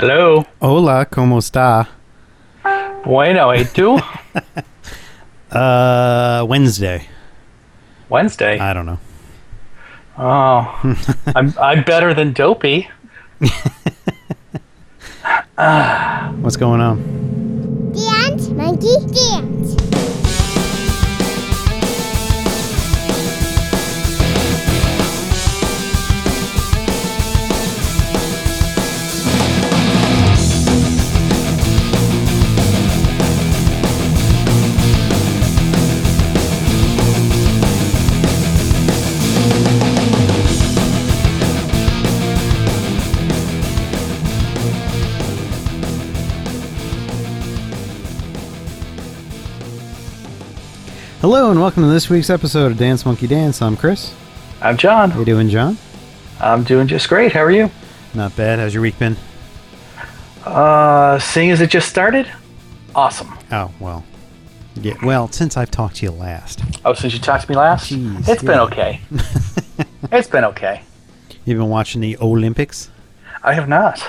Hello. Hola, ¿cómo está? Bueno, ¿y tú? Wednesday. Wednesday. I don't know. Oh, I'm better than Dopey. What's going on? Dance, monkey, dance. Hello and welcome to this week's episode of Dance Monkey Dance. I'm Chris. I'm John. How you doing, John? I'm doing just great. How are you? Not bad. How's your week been? Seeing as it just started, awesome. Oh, well. Yeah, well, since I've talked to you last. Oh, since you talked to me last? Jeez, It's been yeah. okay. It's been okay. You've been watching the Olympics? I have not.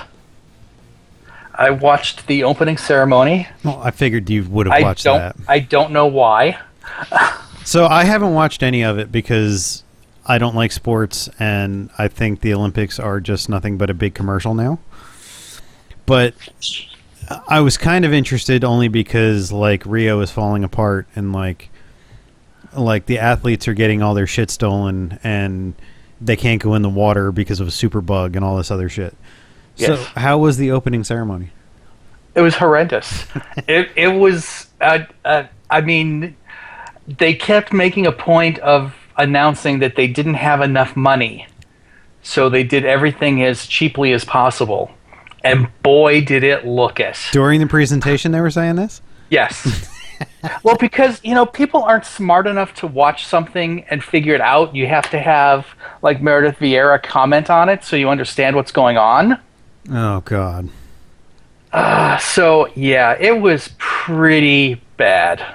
I watched the opening ceremony. Well, I figured you would have watched that. I don't know why. So I haven't watched any of it because I don't like sports and I think the Olympics are just nothing but a big commercial now. But I was kind of interested only because like Rio is falling apart and like the athletes are getting all their shit stolen and they can't go in the water because of a super bug and all this other shit. Yes. So how was the opening ceremony? It was horrendous. It was, I mean, they kept making a point of announcing that they didn't have enough money. So they did everything as cheaply as possible. And boy, did it look it. During the presentation they were saying this? Yes. Well, because, people aren't smart enough to watch something and figure it out. You have to have, like, Meredith Vieira comment on it so you understand what's going on. Oh, God. So, yeah, it was pretty bad.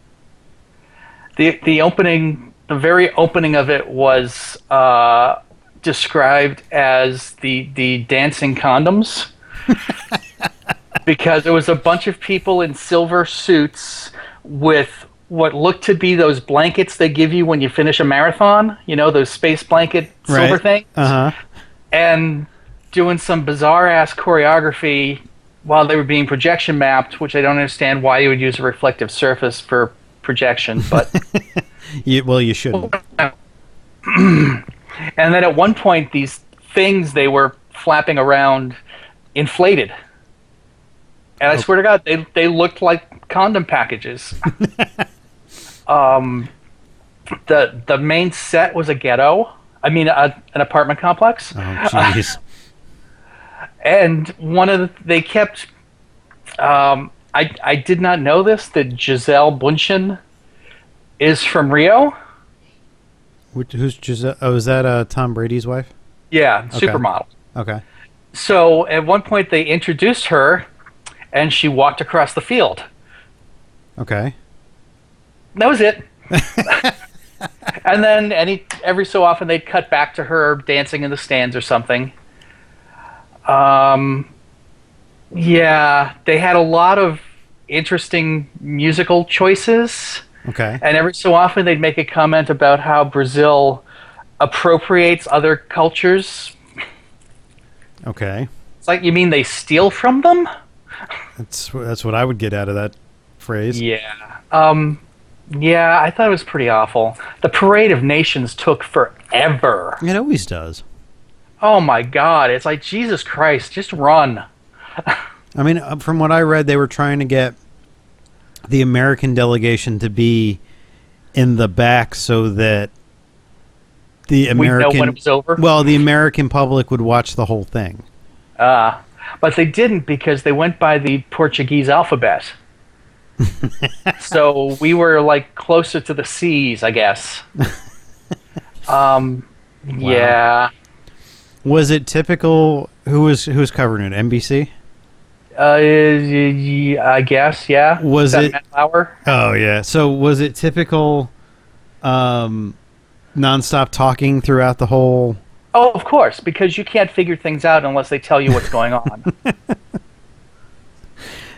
The very opening of it was described as the dancing condoms. Because it was a bunch of people in silver suits with what looked to be those blankets they give you when you finish a marathon. Those space blanket silver Right. things. Uh-huh. And doing some bizarre-ass choreography while they were being projection mapped, which I don't understand why you would use a reflective surface for projection, but... Well, you shouldn't. And then at one point, these things they were flapping around inflated. And I swear to God, they looked like condom packages. The main set was a ghetto. I mean, an apartment complex. Oh, jeez. And they kept... I did not know this, that Giselle Bundchen is from Rio. Who's Giselle? Oh, is that Tom Brady's wife? Yeah, Okay. supermodel. Okay. So at one point they introduced her, and she walked across the field. Okay. That was it. And then every so often they'd cut back to her dancing in the stands or something. Yeah, they had a lot of interesting musical choices. Okay. And every so often they'd make a comment about how Brazil appropriates other cultures. Okay. It's like, you mean they steal from them? That's what I would get out of that phrase. Yeah. Yeah, I thought it was pretty awful. The Parade of Nations took forever. It always does. Oh my God, it's like, Jesus Christ, just run. I mean, from what I read, they were trying to get the American delegation to be in the back so that the American... We know when it was over. Well, the American public would watch the whole thing. But they didn't because they went by the Portuguese alphabet. So we were like closer to the C's, I guess. Yeah. Was it typical? Who was covering it? NBC? I guess, yeah. Was that it- Matt Lauer? Oh yeah. So was it typical nonstop talking throughout the whole? Oh, of course, because you can't figure things out unless they tell you what's going on.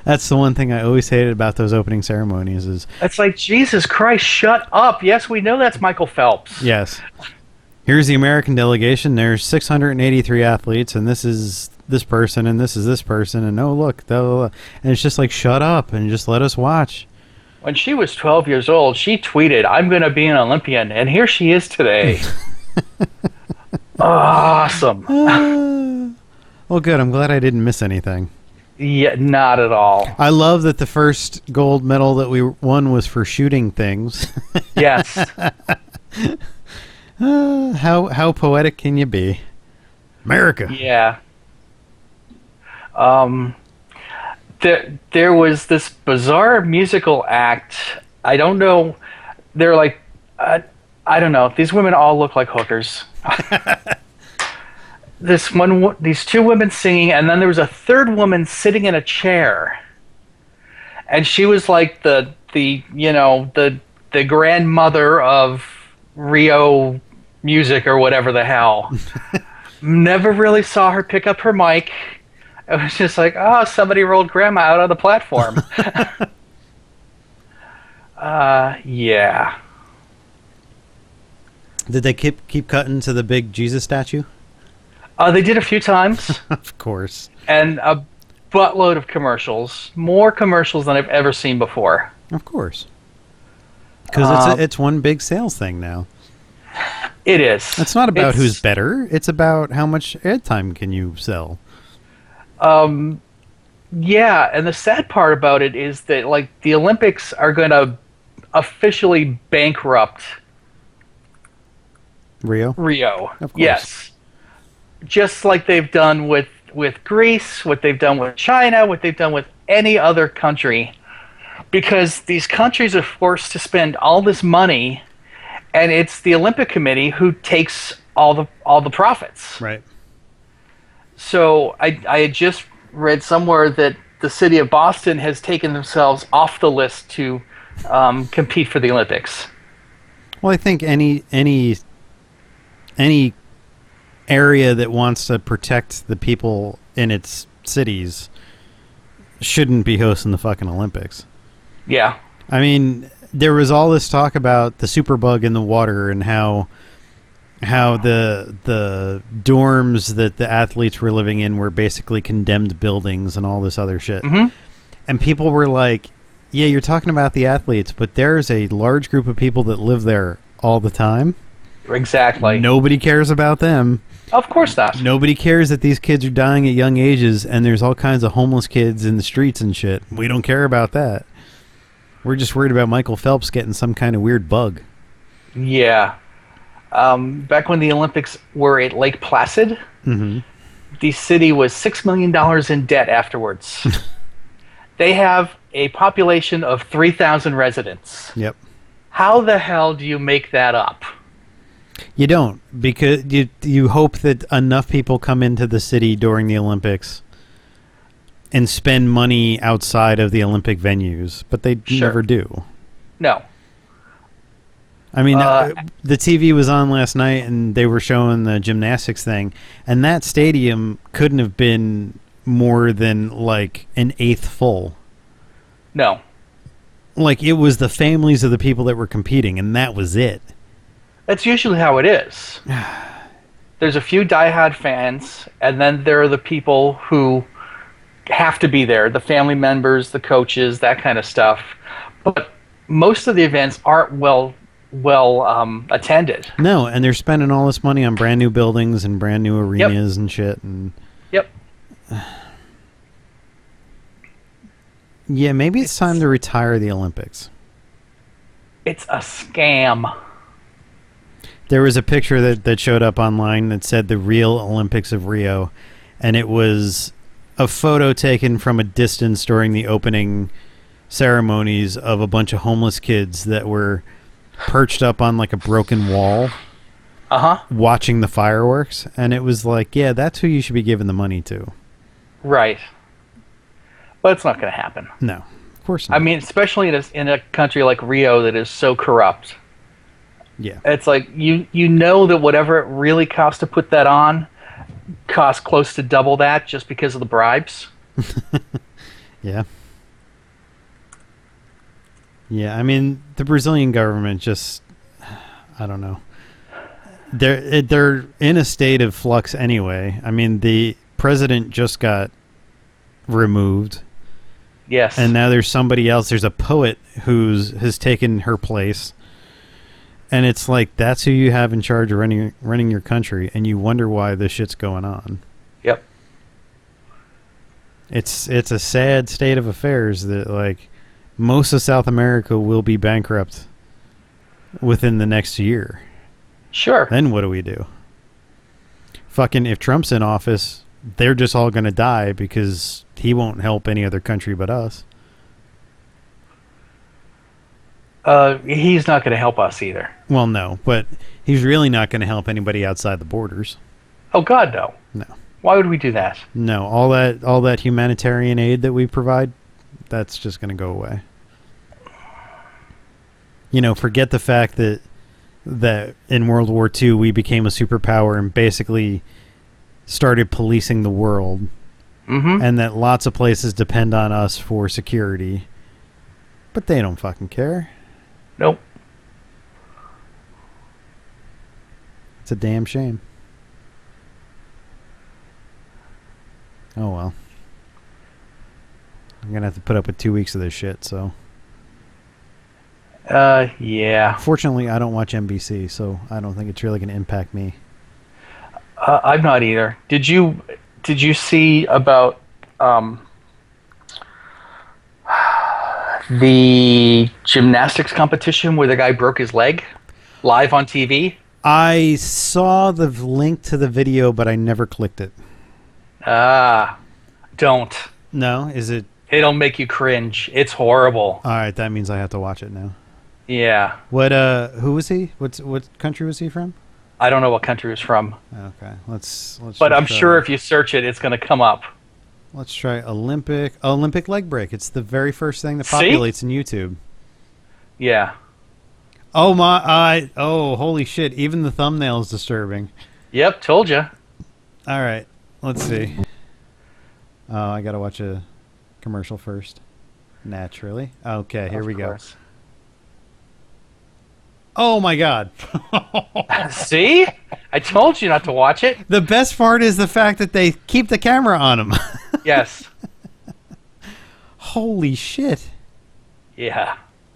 That's the one thing I always hated about those opening ceremonies is It's like, Jesus Christ, shut up. Yes, we know that's Michael Phelps. yes. Here's the American delegation. There's 683 athletes, and this is this person, and this is this person, and oh look, blah, blah, blah. And it's just like shut up and just let us watch. When she was 12 years old, she tweeted, "I'm going to be an Olympian," and here she is today. Awesome. Well, good. I'm glad I didn't miss anything. Yeah, not at all. I love that the first gold medal that we won was for shooting things. Yes. How poetic can you be? America. Yeah. There was this bizarre musical act. I don't know. They're like, I don't know. These women all look like hookers. These two women singing, and then there was a third woman sitting in a chair, and she was like the grandmother of Rio music or whatever the hell. Never really saw her pick up her mic. It was just like, oh, somebody rolled grandma out on the platform. Yeah. Did they keep cutting to the big Jesus statue? They did a few times. Of course. And a buttload of commercials. More commercials than I've ever seen before. Of course. Because it's one big sales thing now. It is. It's not about who's better. It's about how much airtime can you sell. Yeah, and the sad part about it is that like the Olympics are going to officially bankrupt Rio. Of course. Yes. Just like they've done with Greece, what they've done with China, what they've done with any other country. Because these countries are forced to spend all this money, and it's the Olympic Committee who takes all the profits. Right. So I had just read somewhere that the city of Boston has taken themselves off the list to compete for the Olympics. Well, I think any area that wants to protect the people in its cities shouldn't be hosting the fucking Olympics. Yeah. I mean, there was all this talk about the superbug in the water and how the dorms that the athletes were living in were basically condemned buildings and all this other shit. Mm-hmm. And people were like, yeah, you're talking about the athletes, but there's a large group of people that live there all the time. Exactly. Nobody cares about them. Of course not. Nobody cares that these kids are dying at young ages and there's all kinds of homeless kids in the streets and shit. We don't care about that. We're just worried about Michael Phelps getting some kind of weird bug. Yeah. Back when the Olympics were at Lake Placid, Mm-hmm. the city was $6 million in debt afterwards. They have a population of 3,000 residents. Yep. How the hell do you make that up? You don't, because you hope that enough people come into the city during the Olympics and spend money outside of the Olympic venues, but they never do. No. I mean, the TV was on last night, and they were showing the gymnastics thing, and that stadium couldn't have been more than, like, an eighth full. No. Like, it was the families of the people that were competing, and that was it. That's usually how it is. There's a few diehard fans, and then there are the people who have to be there, the family members, the coaches, that kind of stuff. But most of the events aren't well attended. No, and they're spending all this money on brand new buildings and brand new arenas and shit. And yep. Yeah, maybe it's time to retire the Olympics. It's a scam. There was a picture that showed up online that said the real Olympics of Rio, and it was a photo taken from a distance during the opening ceremonies of a bunch of homeless kids that were perched up on like a broken wall watching the fireworks, and it was like, yeah, that's who you should be giving the money to. Right. But it's not going to happen. No, of course not. I mean, especially in a country like Rio that is so corrupt. Yeah. It's like you know that whatever it really costs to put that on costs close to double that just because of the bribes. Yeah. Yeah, I mean, the Brazilian government just, I don't know. They're in a state of flux anyway. I mean, the president just got removed. Yes. And now there's somebody else. There's a poet has taken her place. And it's like, that's who you have in charge of running your country, and you wonder why this shit's going on. Yep. It's a sad state of affairs that, like, most of South America will be bankrupt within the next year. Sure. Then what do we do? Fucking, if Trump's in office, they're just all going to die because he won't help any other country but us. He's not going to help us either. Well, no, but he's really not going to help anybody outside the borders. Oh God, no. No. Why would we do that? No, all that humanitarian aid that we provide, that's just going to go away. You know, forget the fact that in World War II we became a superpower and basically started policing the world, and that lots of places depend on us for security, but they don't fucking care. Nope. It's a damn shame. Oh well. I'm gonna have to put up with 2 weeks of this shit, so. Yeah. Fortunately, I don't watch NBC, so I don't think it's really gonna impact me. I'm not either. Did you see about the gymnastics competition where the guy broke his leg live on TV? I saw the link to the video, but I never clicked it. Don't. No, is it? It'll make you cringe. It's horrible. All right, that means I have to watch it now. Yeah. What? Who was he? What country was he from? I don't know what country it's from. Okay, let's. But I'm sure if you search it, it's going to come up. Let's try Olympic leg break. It's the very first thing that See? populates in YouTube. Yeah. Oh my! Oh, holy shit! Even the thumbnail is disturbing. Yep, told you. All right, let's see. Oh, I gotta watch a commercial first. Naturally. Okay, here we go. Oh my god! See? I told you not to watch it. The best part is the fact that they keep the camera on him. Yes. Holy shit! Yeah.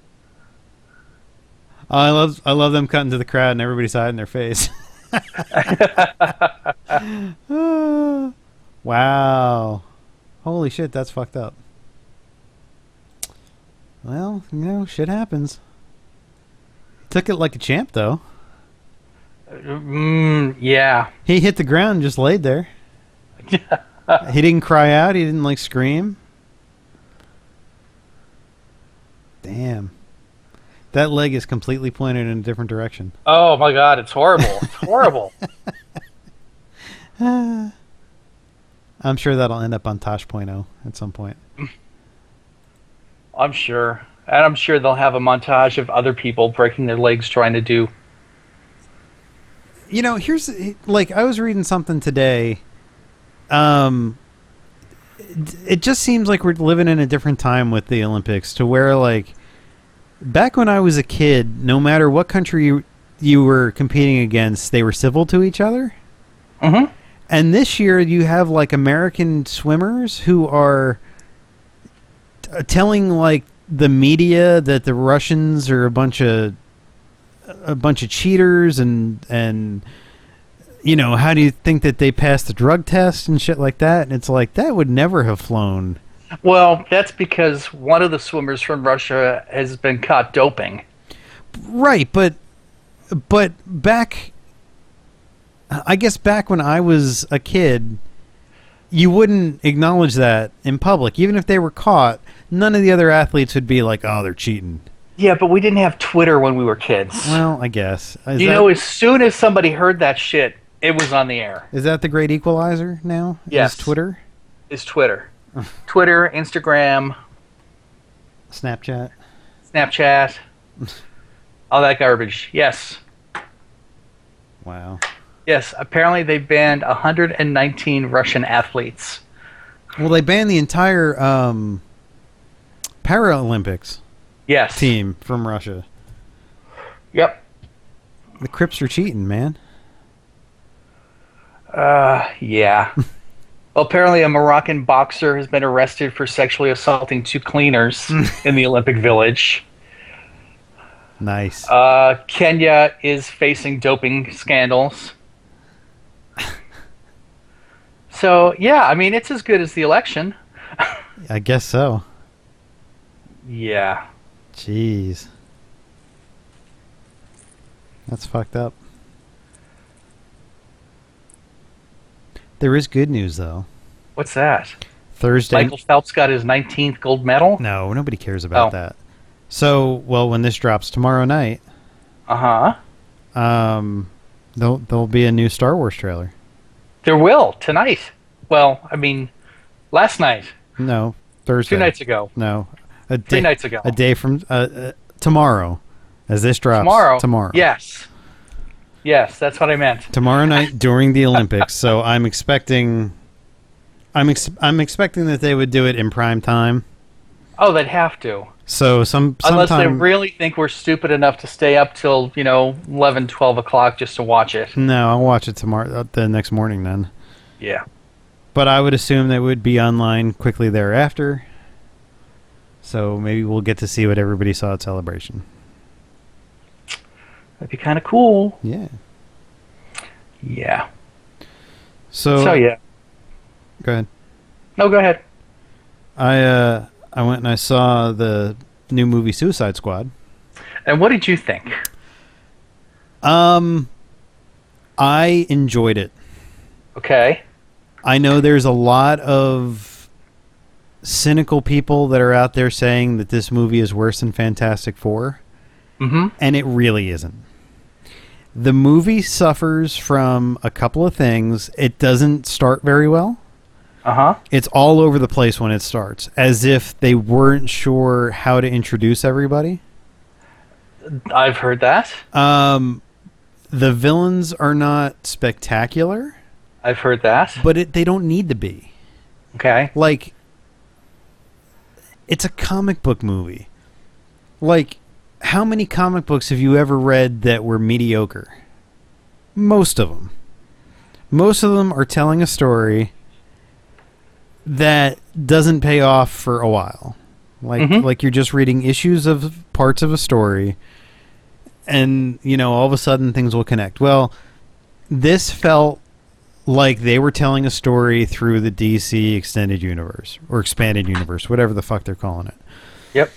Oh, I love them cutting to the crowd and everybody's hiding their face. Wow. Holy shit, that's fucked up. Well, you know, shit happens. Took it like a champ, though. Yeah. He hit the ground and just laid there. He didn't cry out. He didn't, like, scream. Damn. That leg is completely pointed in a different direction. Oh my god, it's horrible. It's horrible. I'm sure that'll end up on Tosh.0 at some point. I'm sure. And I'm sure they'll have a montage of other people breaking their legs trying to do. You know, here's, like, I was reading something today. It just seems like we're living in a different time with the Olympics, to where, like, back when I was a kid, no matter what country you were competing against, they were civil to each other. Mm-hmm. And this year you have, like, American swimmers who are telling, like, the media that the Russians are a bunch of cheaters and you know, how do you think that they passed the drug test and shit like that? And it's like, that would never have flown. Well, that's because one of the swimmers from Russia has been caught doping. Right, but back, I guess back when I was a kid, you wouldn't acknowledge that in public. Even if they were caught, none of the other athletes would be like, oh, they're cheating. Yeah, but we didn't have Twitter when we were kids. Well, I guess. You know, as soon as somebody heard that shit, it was on the air. Is that the great equalizer now? Yes. Is Twitter? Is Twitter. Twitter, Instagram, Snapchat, all that garbage. Yes. Wow. Yes, apparently they banned 119 Russian athletes. Well, they banned the entire Paralympics. Yes. team from Russia. Yep. The Crips are cheating, man. Yeah. Well, apparently a Moroccan boxer has been arrested for sexually assaulting 2 cleaners in the Olympic Village. Nice. Kenya is facing doping scandals. So, yeah, I mean, it's as good as the election. I guess so. Yeah. Jeez. That's fucked up. There is good news, though. What's that? Thursday. Michael Phelps got his 19th gold medal? No, nobody cares about Oh. that. So, well, when this drops tomorrow night, Uh-huh. there'll be a new Star Wars trailer. There will, tonight. Well, I mean, last night. No, Thursday. 2 nights ago. No, a 3 day, nights ago. A day from tomorrow, as this drops. Tomorrow. Tomorrow. Yes. Yes, that's what I meant. Tomorrow night during the Olympics. So I'm expecting that they would do it in prime time. Oh, they'd have to. So Unless they sometime. really think we're stupid enough to stay up till, 11, 12 o'clock just to watch it. No, I'll watch it tomorrow, the next morning then. Yeah. But I would assume they would be online quickly thereafter. So maybe we'll get to see what everybody saw at Celebration. That'd be kind of cool. Yeah. Yeah. So yeah. go ahead. No, go ahead. I went and I saw the new movie Suicide Squad. And what did you think? I enjoyed it. Okay. I know there's a lot of cynical people that are out there saying that this movie is worse than Fantastic Four, Mm-hmm. and it really isn't. The movie suffers from a couple of things. It doesn't start very well. Uh-huh. It's all over the place when it starts, as if they weren't sure how to introduce everybody. I've heard that. The villains are not spectacular, I've heard that. but they don't need to be. Okay. Like, it's a comic book movie. Like, how many comic books have you ever read that were mediocre? Most of them. Most of them are telling a story that doesn't pay off for a while. Like you're just reading issues of parts of a story, and, all of a sudden things will connect. Well, this felt like they were telling a story through the DC extended universe or expanded universe, whatever the fuck they're calling it. Yep.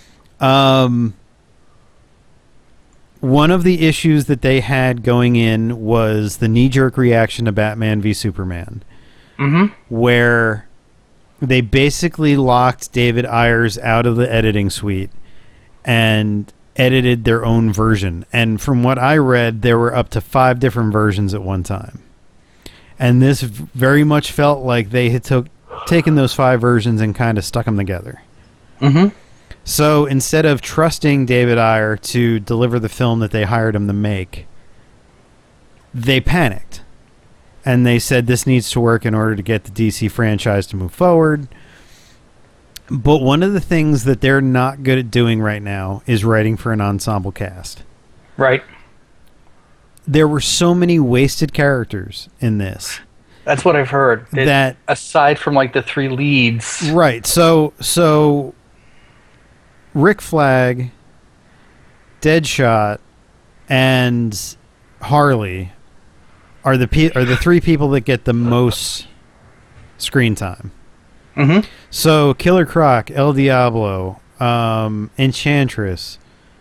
One of the issues that they had going in was the knee-jerk reaction to Batman v Superman, Mm-hmm. where they basically locked David Ayers out of the editing suite and edited their own version. And from what I read, there were up to 5 different versions at one time. And this very much felt like they had taken those 5 versions and kind of stuck them together. Mm-hmm. So instead of trusting David Ayer to deliver the film that they hired him to make, they panicked. And they said this needs to work in order to get the DC franchise to move forward. But one of the things that they're not good at doing right now is writing for an ensemble cast. Right. There were so many wasted characters in this. That's what I've heard. That aside from like the 3 leads. Right. So Rick Flag, Deadshot, and Harley are the 3 people that get the most screen time. Mm-hmm. So Killer Croc, El Diablo, Enchantress,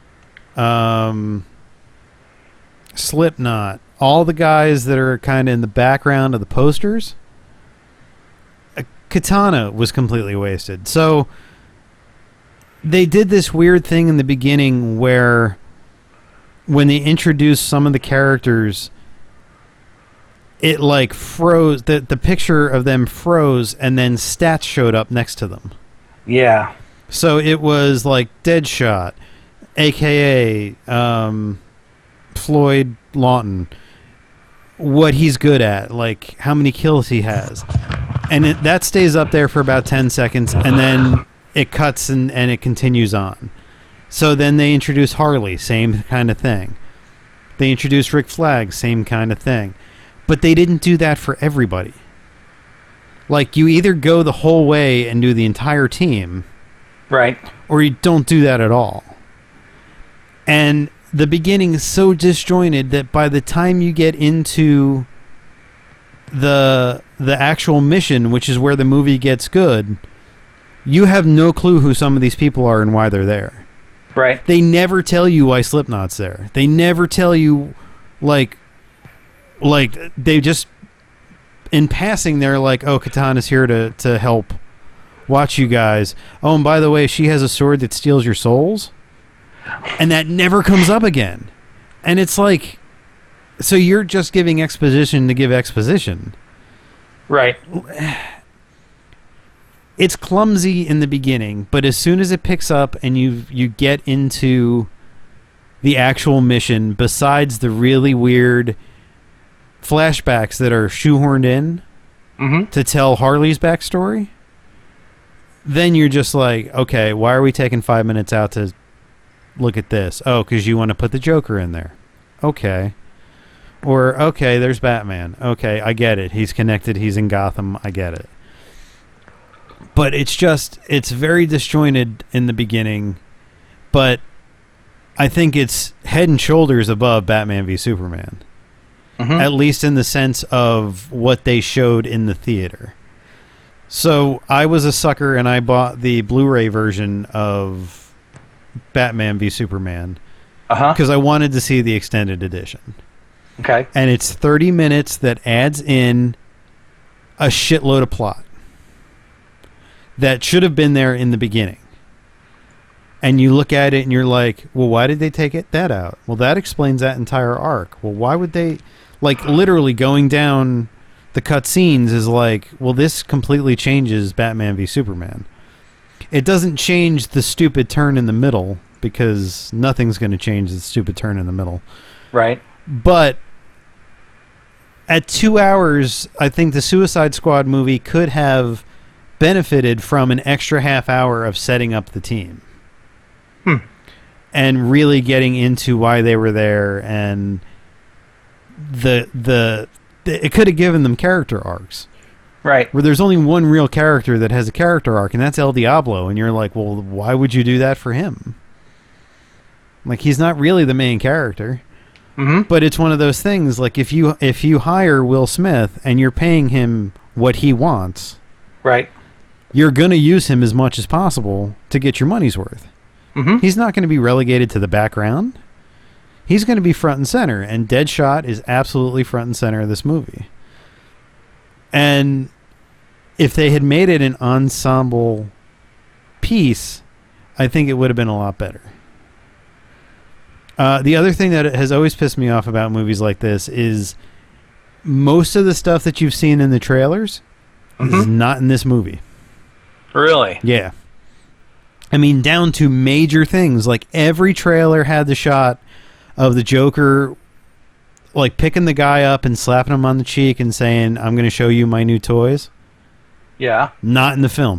Slipknot, all the guys that are kind of in the background of the posters. Katana was completely wasted. So they did this weird thing in the beginning where when they introduced some of the characters, it like froze, the picture of them froze, and then stats showed up next to them. Yeah. So it was like Deadshot, a.k.a. Floyd Lawton, what he's good at, like how many kills he has. And that stays up there for about 10 seconds, and then it cuts and it continues on. So then they introduce Harley, same kind of thing. They introduced Rick Flag, same kind of thing. But they didn't do that for everybody. Like, you either go the whole way and do the entire team, Right. or you don't do that at all. And the beginning is so disjointed that by the time you get into the actual mission, which is where the movie gets good, you have no clue who some of these people are and why they're there. Right. They never tell you why Slipknot's there. They never tell you, like they just, in passing, they're like, oh, Katana's here to help watch you guys. Oh, and by the way, she has a sword that steals your souls. And that never comes up again. And it's like, so you're just giving exposition to give exposition. Right. It's clumsy in the beginning, but as soon as it picks up and you get into the actual mission, besides the really weird flashbacks that are shoehorned in to tell Harley's backstory, then you're just like, okay, why are we taking 5 minutes out to look at this? Oh, because you want to put the Joker in there. Okay. Or, okay, there's Batman. Okay, I get it. He's connected. He's in Gotham. I get it. But it's very disjointed in the beginning, but I think it's head and shoulders above Batman v Superman. At least in the sense of what they showed in the theater. So I was a sucker and I bought the Blu-ray version of Batman v Superman because I wanted to see the extended edition. Okay. And it's 30 minutes that adds in a shitload of plot that should have been there in the beginning. And you look at it and you're like, well, why did they take that out? Well, that explains that entire arc. Well, why would they... Like, literally going down the cutscenes is like, well, this completely changes Batman v Superman. It doesn't change the stupid turn in the middle, because nothing's going to change the stupid turn in the middle. Right. But at 2 hours, I think the Suicide Squad movie could have benefited from an extra half hour of setting up the team. And really getting into why they were there, and it could have given them character arcs. Right. Where there's only one real character that has a character arc, and that's El Diablo, and you're like, well, why would you do that for him? Like, he's not really the main character. But it's one of those things, like, if you hire Will Smith and you're paying him what he wants, right, you're going to use him as much as possible to get your money's worth. He's not going to be relegated to the background. He's going to be front and center, and Deadshot is absolutely front and center of this movie. And if they had made it an ensemble piece, I think it would have been a lot better. The other thing that has always pissed me off about movies like this is most of the stuff that you've seen in the trailers is not in this movie. Really? Yeah. I mean, down to major things. Like, every trailer had the shot of the Joker, like, picking the guy up and slapping him on the cheek and saying, I'm going to show you my new toys. Yeah. Not in the film.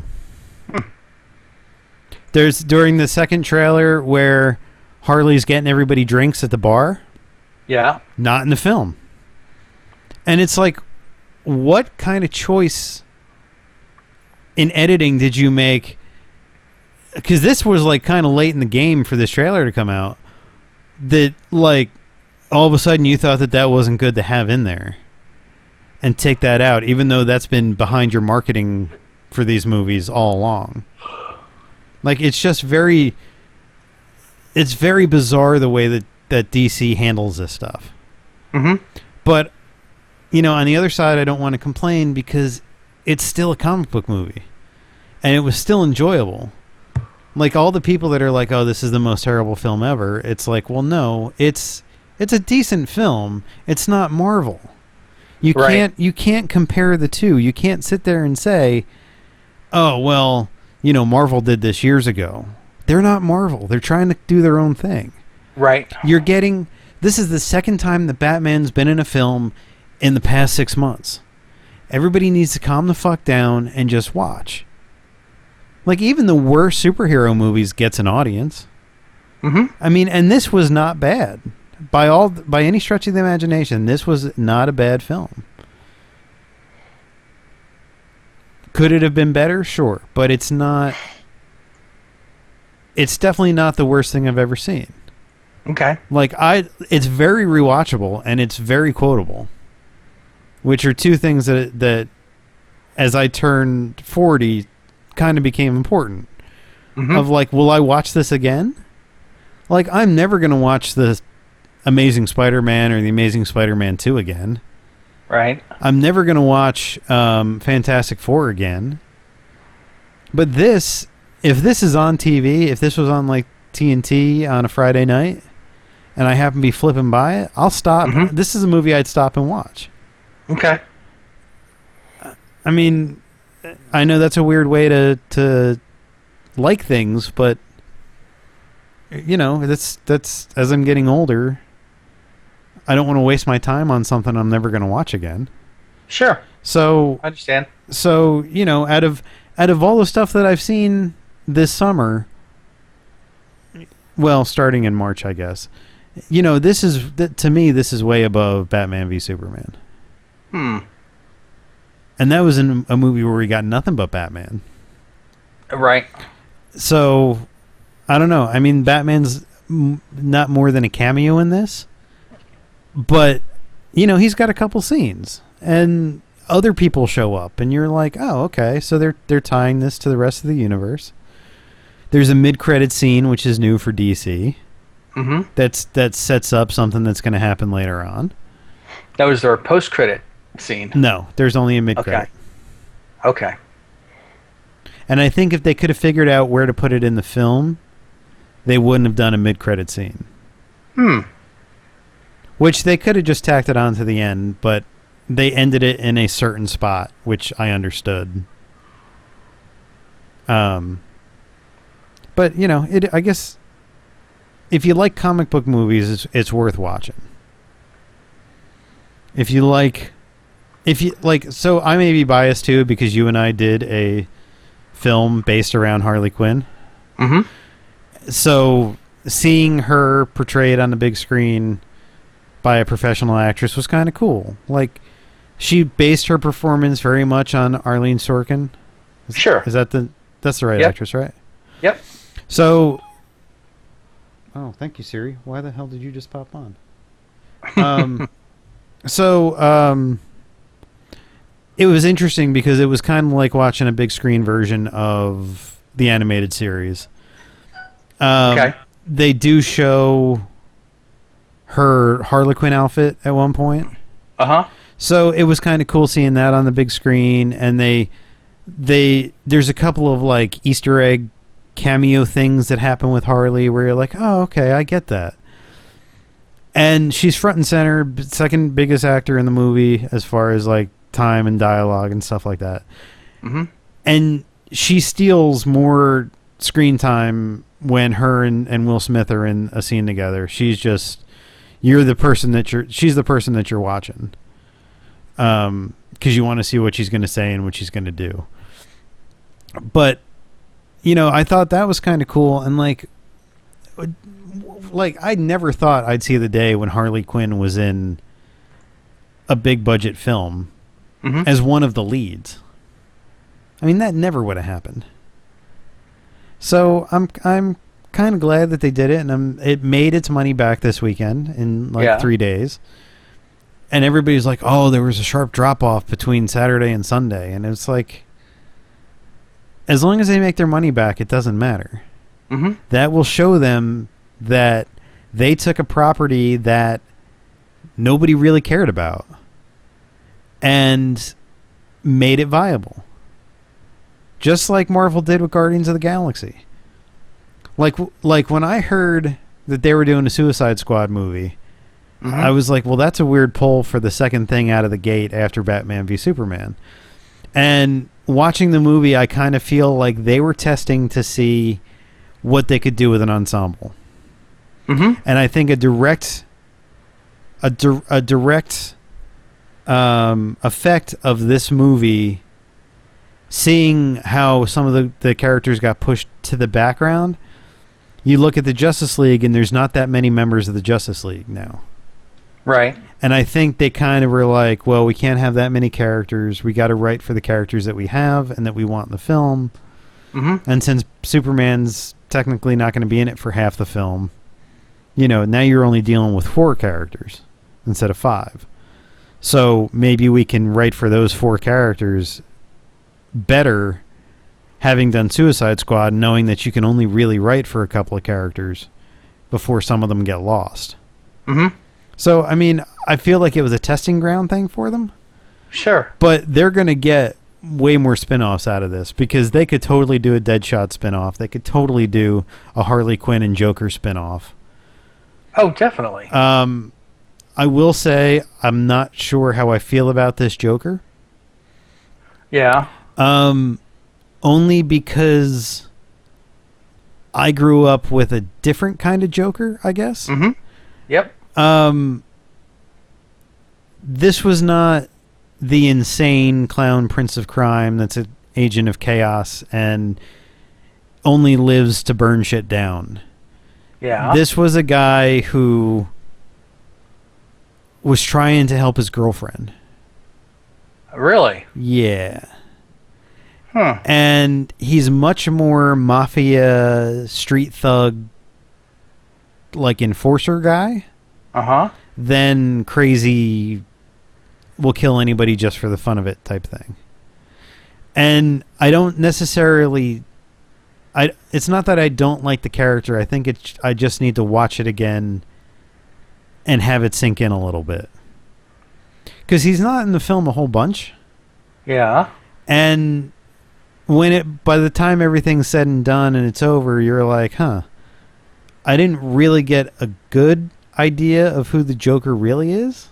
There's, during the second trailer where Harley's getting everybody drinks at the bar. Yeah. Not in the film. And it's like, what kind of choice in editing did you make? Because this was, like, kind of late in the game for this trailer to come out. That, like, all of a sudden you thought that wasn't good to have in there and take that out, even though that's been behind your marketing for these movies all along. Like, it's just very bizarre the way that DC handles this stuff. But, you know, on the other side, I don't want to complain because it's still a comic book movie and it was still enjoyable. Like, all the people that are like, oh, this is the most terrible film ever, it's like, well, no, it's a decent film. It's not Marvel. You can't compare the two. You can't sit there and say, oh, well, you know, Marvel did this years ago. They're not Marvel. They're trying to do their own thing. Right. This is the second time that Batman's been in a film in the past 6 months. Everybody needs to calm the fuck down and just watch. Like, even the worst superhero movies gets an audience. I mean, and this was not bad by any stretch of the imagination. This was not a bad film. Could it have been better? Sure, but it's not. It's definitely not the worst thing I've ever seen. Okay. It's very rewatchable and it's very quotable, which are two things that as I turned 40, kind of became important. Of like, will I watch this again? Like, I'm never going to watch the Amazing Spider-Man or the Amazing Spider-Man 2 again. Right. I'm never going to watch Fantastic Four again. But this, if this is on TV, if this was on like TNT on a Friday night, and I happen to be flipping by it, I'll stop. This is a movie I'd stop and watch. Okay. I mean, I know that's a weird way to like things, but you know, that's as I'm getting older, I don't want to waste my time on something I'm never going to watch again. Sure. So I understand. So, you know, out of all the stuff that I've seen this summer, well, starting in March, I guess, you know, to me, this is way above Batman v Superman. And that was in a movie where we got nothing but Batman. Right. So, I don't know. I mean, Batman's not more than a cameo in this. But, you know, he's got a couple scenes. And other people show up. And you're like, oh, okay. So they're tying this to the rest of the universe. There's a mid-credit scene, which is new for DC. That sets up something that's going to happen later on. That was their post-credit scene. No, there's only a mid-credit. Okay. And I think if they could have figured out where to put it in the film, they wouldn't have done a mid-credit scene. Which they could have just tacked it on to the end, but they ended it in a certain spot, which I understood. But, you know, I guess if you like comic book movies, it's worth watching. So I may be biased too because you and I did a film based around Harley Quinn. So seeing her portrayed on the big screen by a professional actress was kind of cool. Like, she based her performance very much on Arlene Sorkin. Sure. That's the right actress, right? Yep. So, oh, thank you, Siri. Why the hell did you just pop on? It was interesting because it was kind of like watching a big screen version of the animated series. Okay. They do show her Harlequin outfit at one point. So it was kind of cool seeing that on the big screen, and there's a couple of like Easter egg cameo things that happen with Harley where you're like, oh, okay, I get that. And she's front and center, second biggest actor in the movie as far as like time and dialogue and stuff like that. And she steals more screen time when her and Will Smith are in a scene together. She's just, she's the person that you're watching. Because you want to see what she's going to say and what she's going to do. But, you know, I thought that was kind of cool. And like I never thought I'd see the day when Harley Quinn was in a big budget film as one of the leads. I mean, that never would have happened. So I'm kind of glad that they did it, and it made its money back this weekend in 3 days. And everybody's like, "Oh, there was a sharp drop off between Saturday and Sunday," and it's like, as long as they make their money back, it doesn't matter. That will show them that they took a property that nobody really cared about and made it viable. Just like Marvel did with Guardians of the Galaxy. Like when I heard that they were doing a Suicide Squad movie, I was like, well, that's a weird pull for the second thing out of the gate after Batman v Superman. And watching the movie, I kind of feel like they were testing to see what they could do with an ensemble. And I think a direct effect of this movie, seeing how some of the characters got pushed to the background, You look at the Justice League, and there's not that many members of the Justice League now. Right. And I think they kind of were like, well, we can't have that many characters. We got to write for the characters that we have and that we want in the film. Mm-hmm. And since Superman's technically not going to be in it for half the film, now you're only dealing with 4 characters instead of 5. So maybe we can write for those 4 characters better, having done Suicide Squad, knowing that you can only really write for a couple of characters before some of them get lost. Mm-hmm. So, I mean, I feel like it was a testing ground thing for them. Sure. But they're going to get way more spin-offs out of this, because they could totally do a Deadshot spin-off. They could totally do a Harley Quinn and Joker spin-off. Oh, definitely. I will say I'm not sure how I feel about this Joker. Yeah. Only because I grew up with a different kind of Joker, I guess. Mm-hmm. Yep. This was not the insane clown prince of crime that's an agent of chaos and only lives to burn shit down. Yeah. This was a guy who was trying to help his girlfriend. Really? Yeah. Huh. And he's much more mafia, street thug, like enforcer guy Uh-huh. than crazy, will kill anybody just for the fun of it type thing. And I don't necessarily... it's not that I don't like the character. I think I just need to watch it again and have it sink in a little bit. Because he's not in the film a whole bunch. Yeah. And by the time everything's said and done and it's over, you're like, huh, I didn't really get a good idea of who the Joker really is.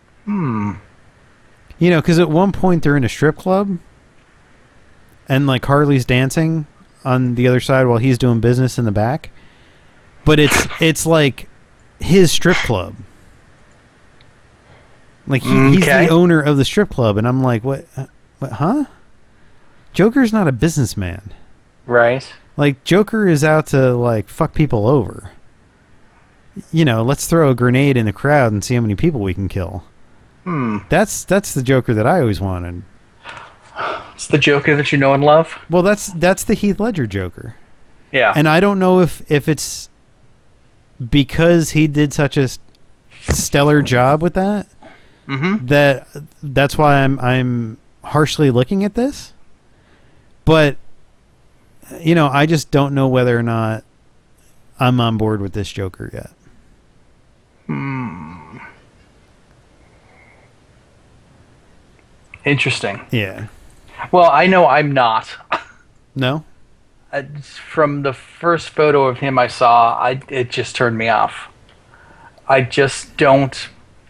Because at one point they're in a strip club and like Harley's dancing on the other side while he's doing business in the back. But it's like his strip club. Like he's the owner of the strip club, and I'm like, what, huh? Joker's not a businessman. Right. Like, Joker is out to, like, fuck people over. Let's throw a grenade in the crowd and see how many people we can kill. That's the Joker that I always wanted. It's the Joker that you know and love? Well, that's the Heath Ledger Joker. Yeah. And I don't know if it's because he did such a stellar job with that, that's why I'm harshly looking at this. But, I just don't know whether or not I'm on board with this Joker yet. Interesting. Yeah. Well, I know I'm not. No? From the first photo of him I saw, it just turned me off. I just don't...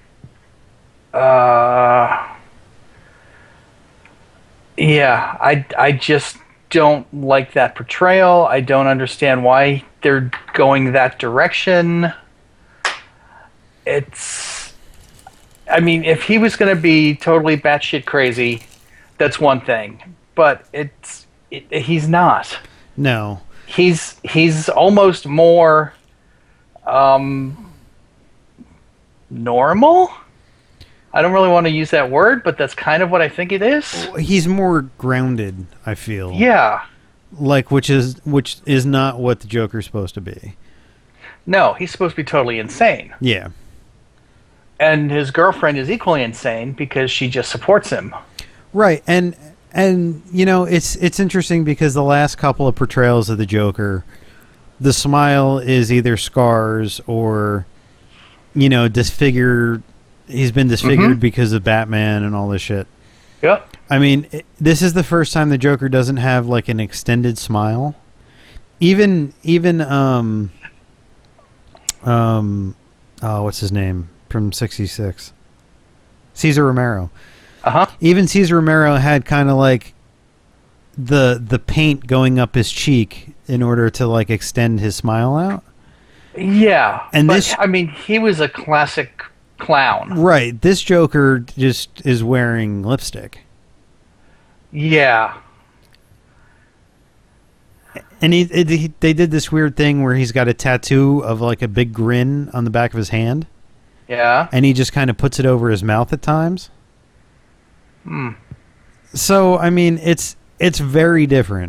Yeah, I just don't like that portrayal. I don't understand why they're going that direction. I mean, if he was going to be totally batshit crazy, that's one thing. But he's not. No. He's almost more normal? I don't really want to use that word, but that's kind of what I think it is. He's more grounded, I feel. Yeah. Like, which is not what the Joker's supposed to be. No, he's supposed to be totally insane. Yeah. And his girlfriend is equally insane because she just supports him. Right, and it's interesting because the last couple of portrayals of the Joker, the smile is either scars or, disfigured. He's been disfigured because of Batman and all this shit. Yep. I mean, this is the first time the Joker doesn't have like an extended smile. Even what's his name from '66? Cesar Romero. Even Cesar Romero had kind of like the paint going up his cheek in order to like extend his smile out. Yeah, and he was a classic clown. Right. This Joker just is wearing lipstick. Yeah. And they did this weird thing where he's got a tattoo of like a big grin on the back of his hand, Yeah. and he just kind of puts it over his mouth at times. Hmm. So I mean, it's very different.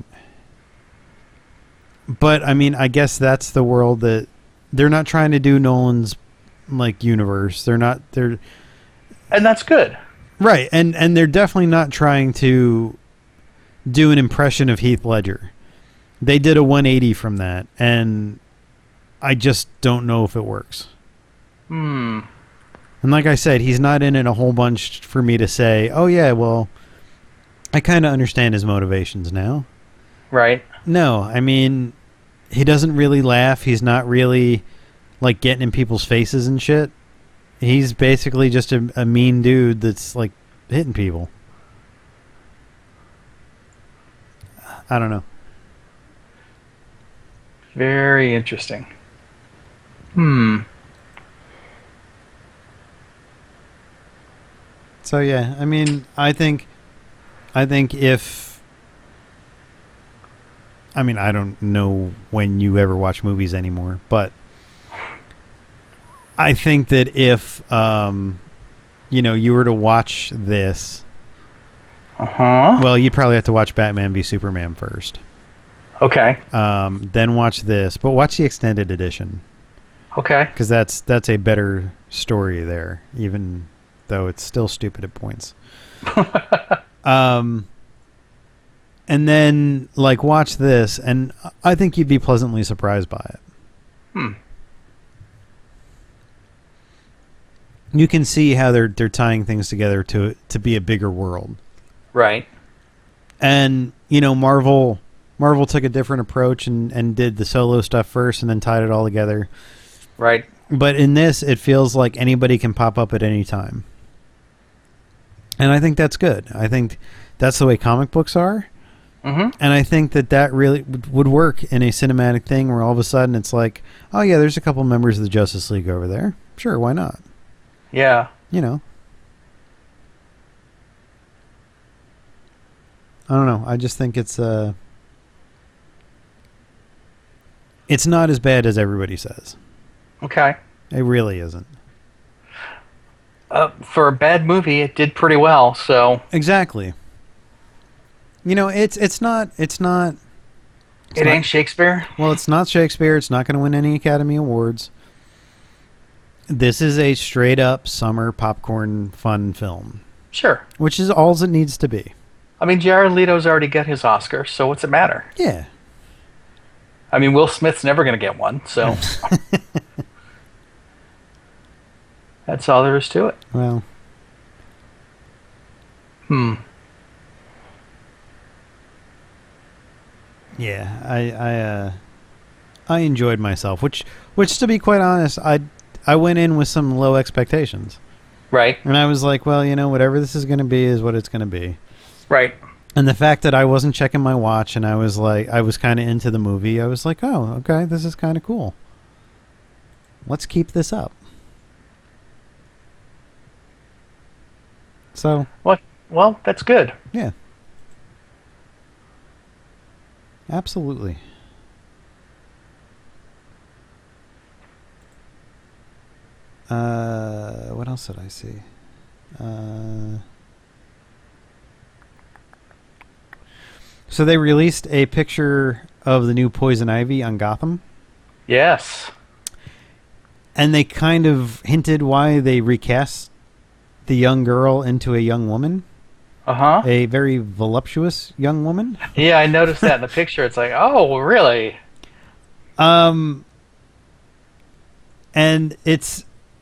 But I mean, I guess that's the world that they're not trying to do Nolan's like universe. They're And that's good. right, and they're definitely not trying to do an impression of Heath Ledger. They did a 180 from that, and I just don't know if it works. Hmm. And like I said, he's not in it a whole bunch for me to say, oh yeah, well, I kind of understand his motivations now. Right. No, I mean, he doesn't really laugh. He's not really like getting in people's faces and shit. He's basically just a mean dude that's like hitting people. I don't know. Very interesting. Hmm. So yeah, I mean, I think if I mean, I don't know when you ever watch movies anymore, but I think that if you were to watch this, well, you'd probably have to watch Batman v Superman first. Okay. Then watch this, but watch the extended edition Okay. because that's a better story there, even though it's still stupid at points. And then like watch this, and I think you'd be pleasantly surprised by it. Hmm. You can see how they're tying things together to be a bigger world. Right. And Marvel took a different approach and did the solo stuff first and then tied it all together. Right. But in this, it feels like anybody can pop up at any time. And I think that's good. I think that's the way comic books are. Mm-hmm. And I think that really would work in a cinematic thing where all of a sudden it's like, oh yeah, there's a couple members of the Justice League over there. Sure, why not? Yeah. I don't know. I just think it's not as bad as everybody says. Okay. It really isn't. For a bad movie, it did pretty well. So Exactly. It's not. it ain't Shakespeare. Well, it's not Shakespeare. It's not going to win any Academy Awards. This is a straight up summer popcorn fun film, Sure. which is all it needs to be. I mean, Jared Leto's already got his Oscar, so what's it matter? Yeah. I mean, Will Smith's never going to get one, so that's all there is to it. Well, yeah, I enjoyed myself, which to be quite honest, I went in with some low expectations. Right. And I was like, well, whatever this is going to be is what it's going to be. Right. And the fact that I wasn't checking my watch and I was kind of into the movie, I was like, oh, okay, this is kind of cool. Let's keep this up. So, What? Well, that's good. yeah. Absolutely. What else did I see? So they released a picture of the new Poison Ivy on Gotham, Yes. and they kind of hinted why they recast the young girl into a young woman, Uh-huh. a very voluptuous young woman. Yeah, I noticed that in the picture. It's like, oh, really? And it's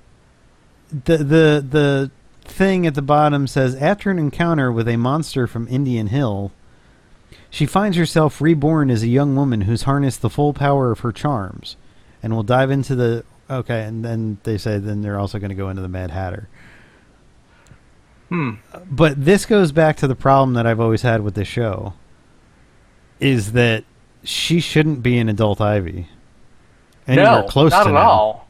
the thing at the bottom says, after an encounter with a monster from Indian Hill, she finds herself reborn as a young woman who's harnessed the full power of her charms, and will dive into the and then they say then they're also going to go into the Mad Hatter. But this goes back to the problem that I've always had with this show, is that she shouldn't be an adult Ivy. Anywhere No, close not to at now. all.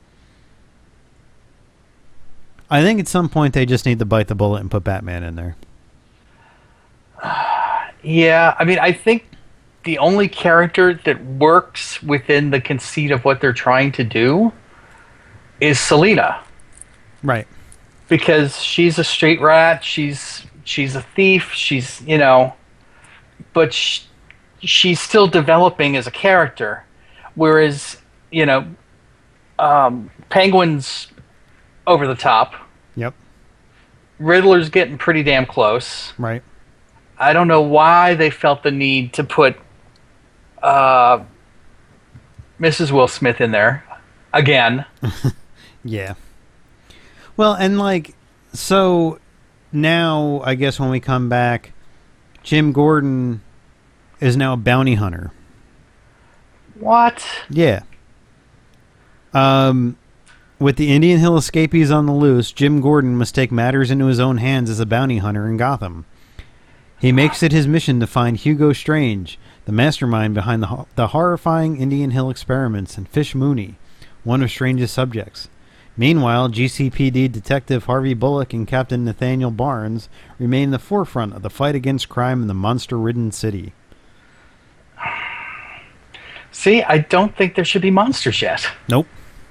I think at some point they just need to bite the bullet and put Batman in there. Yeah, I mean, I think the only character that works within the conceit of what they're trying to do is Selena, Right. because she's a street rat. She's a thief. She's but she's still developing as a character, whereas Penguin's over the top. Yep. Riddler's getting pretty damn close. Right. I don't know why they felt the need to put Mrs. Will Smith in there again. Yeah. Well, and so now I guess when we come back, Jim Gordon is now a bounty hunter. What? Yeah. With the Indian Hill escapees on the loose, Jim Gordon must take matters into his own hands as a bounty hunter in Gotham. He makes it his mission to find Hugo Strange, the mastermind behind the horrifying Indian Hill experiments, and Fish Mooney, one of Strange's subjects. Meanwhile, GCPD Detective Harvey Bullock and Captain Nathaniel Barnes remain in the forefront of the fight against crime in the monster-ridden city. See, I don't think there should be monsters yet. Nope.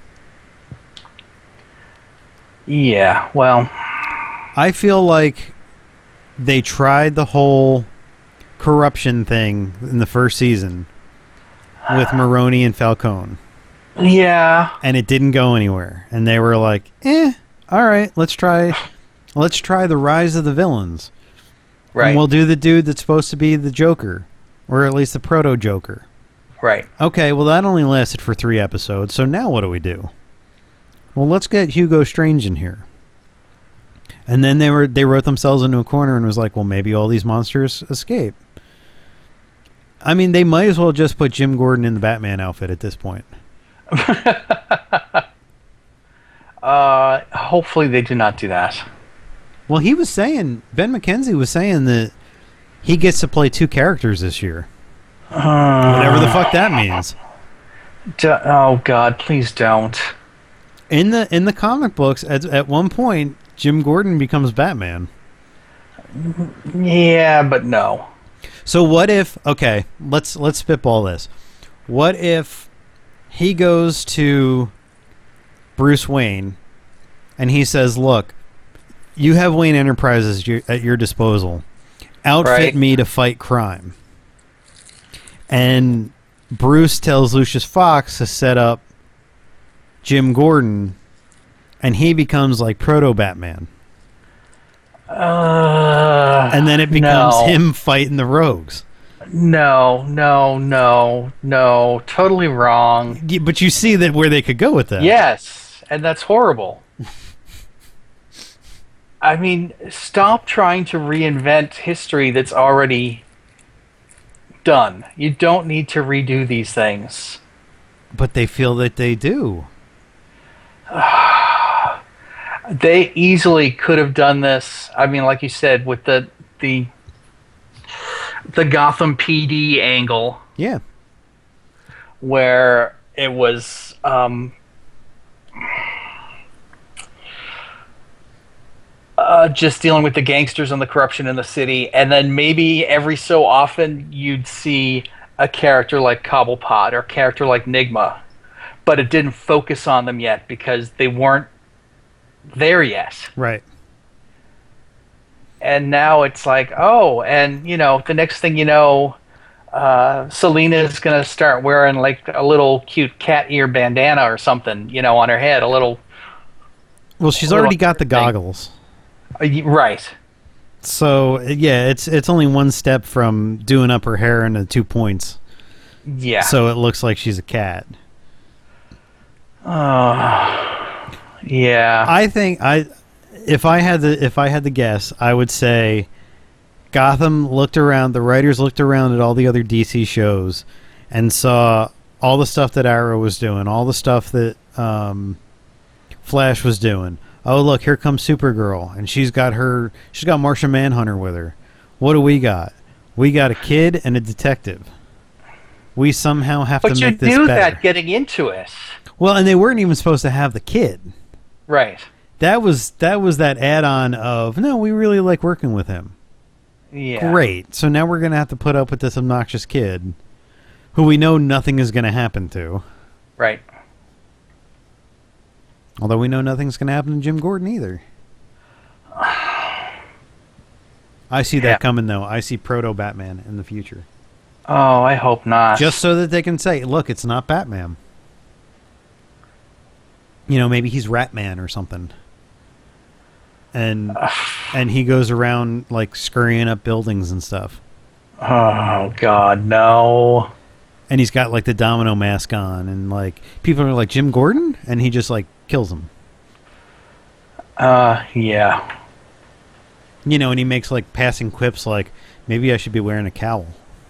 Yeah, well, I feel like they tried the whole corruption thing in the first season with Maroney and Falcone. yeah. And it didn't go anywhere. And they were like, all right, let's try the rise of the villains. Right. And we'll do the dude that's supposed to be the Joker, or at least the proto-Joker. Right. Okay, well, that only lasted for 3 episodes, so now what do we do? Well, let's get Hugo Strange in here. And then they wrote themselves into a corner and was like, well, maybe all these monsters escape. I mean, they might as well just put Jim Gordon in the Batman outfit at this point. Hopefully they do not do that. Well, Ben McKenzie was saying that he gets to play 2 characters this year. Whatever the fuck that means. Oh, God, please don't. In the comic books, at one point, Jim Gordon becomes Batman. Yeah, but no. So what if? Okay, let's spitball this. What if he goes to Bruce Wayne and he says, "Look, you have Wayne Enterprises at your disposal. Outfit me to fight crime." And Bruce tells Lucius Fox to set up Jim Gordon, and he becomes like Proto-Batman. And then it becomes him fighting the rogues. No. Totally wrong. But you see that where they could go with that. Yes, and that's horrible. I mean, stop trying to reinvent history that's already done. You don't need to redo these things. But they feel that they do. They easily could have done this. I mean, like you said, with the Gotham PD angle. Yeah. Where it was just dealing with the gangsters and the corruption in the city, and then maybe every so often you'd see a character like Cobblepot or a character like Nigma, but it didn't focus on them yet because they weren't there yet. Right. And now it's like, oh, and the next thing you know, Selena's gonna start wearing like a little cute cat ear bandana or something, on her head, a little. Well, she's already got the goggles. Right. So yeah, it's only one step from doing up her hair into 2 points. Yeah. So it looks like she's a cat. Yeah. I think if I had to guess, I would say Gotham looked around, the writers looked around at all the other DC shows and saw all the stuff that Arrow was doing, all the stuff that Flash was doing. Oh, look, here comes Supergirl, and she's got Martian Manhunter with her. What do we got? We got a kid and a detective. We somehow have to make this better. But you knew that getting into it. Well, and they weren't even supposed to have the kid. Right. That was that add-on of, no, we really like working with him. Yeah. Great. So now we're going to have to put up with this obnoxious kid. who we know nothing is going to happen to. Right. Although we know nothing's going to happen to Jim Gordon either. I see that coming, though. I see Proto-Batman in the future. Oh, I hope not. Just so that they can say, look, it's not Batman. You know, maybe he's Ratman or something. And he goes around, like, scurrying up buildings and stuff. Oh, God, no. And he's got, like, the domino mask on. And, like, people are like, Jim Gordon? And he just, like, kills them. Yeah. You know, and he makes, like, passing quips like, maybe I should be wearing a cowl.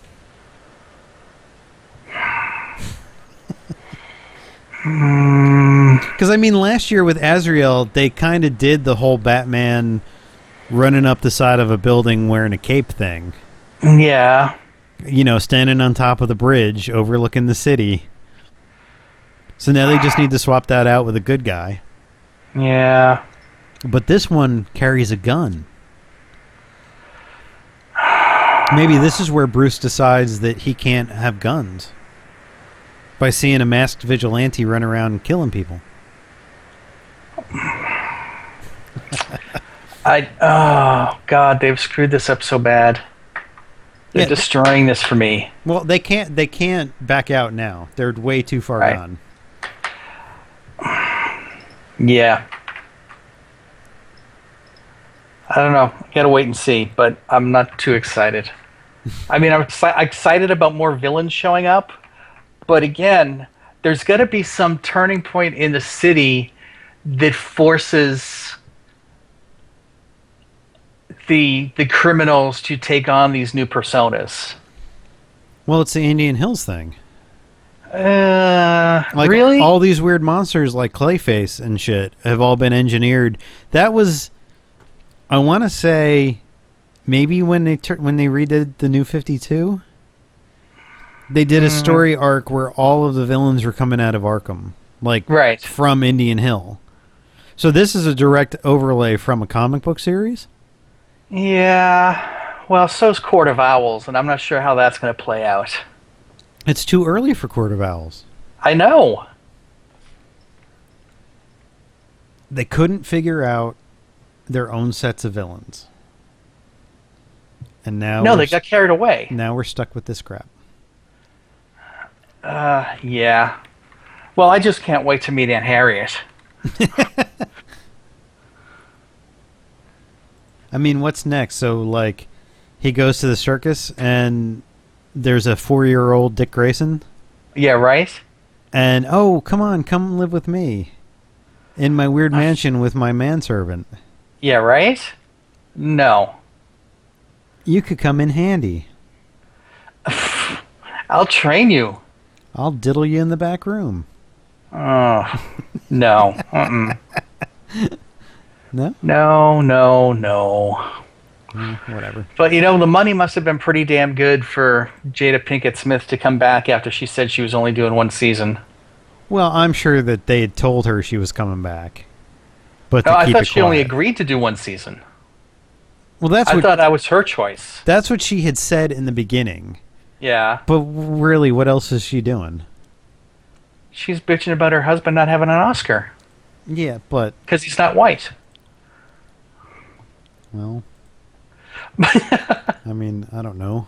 Because, I mean, last year with Azrael, they kind of did the whole Batman running up the side of a building wearing a cape thing. Yeah. You know, standing on top of the bridge overlooking the city. So now they just need to swap that out with a good guy. Yeah. But this one carries a gun. Maybe this is where Bruce decides that he can't have guns. By seeing a masked vigilante run around killing people. Oh, God, they've screwed this up so bad. They're destroying this for me. Well, they can't back out now. They're way too far gone. Yeah. I don't know. Gotta wait and see, but I'm not too excited. I mean, I'm excited about more villains showing up, but again, there's got to be some turning point in the city that forces the criminals to take on these new personas. Well, it's the Indian Hills thing. Like, really? All these weird monsters like Clayface and shit have all been engineered. That was, I want to say, maybe when they redid the New 52, they did a story arc where all of the villains were coming out of Arkham, like from Indian Hill. So this is a direct overlay from a comic book series? Yeah. Well, so's Court of Owls, and I'm not sure how that's going to play out. It's too early for Court of Owls. I know. They couldn't figure out their own sets of villains. And now they got carried away. Now we're stuck with this crap. Yeah. Well, I just can't wait to meet Aunt Harriet. I mean, what's next? So, like, he goes to the circus and there's a 4-year-old Dick Grayson? Yeah, right? And, oh, come live with me in my weird mansion with my manservant. Yeah, right? No. You could come in handy. I'll train you. I'll diddle you in the back room. Oh, no. Mm-mm. No? No. Whatever. But, the money must have been pretty damn good for Jada Pinkett Smith to come back after she said she was only doing one season. Well, I'm sure that they had told her she was coming back. But I thought she only agreed to do one season. Well, I thought that was her choice. That's what she had said in the beginning. Yeah. But really, what else is she doing? She's bitching about her husband not having an Oscar. Yeah, but... Because he's not white. Well... I mean, I don't know.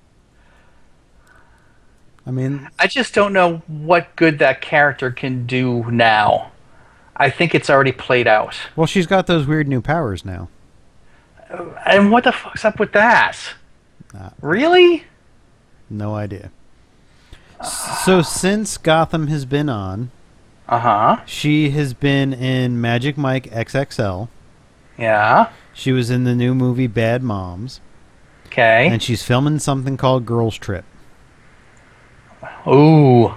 I just don't know what good that character can do now. I think it's already played out. Well, she's got those weird new powers now. And what the fuck's up with that? Really? No idea. So since Gotham has been on, she has been in Magic Mike XXL. Yeah. She was in the new movie Bad Moms. Okay. And she's filming something called Girls Trip. Ooh.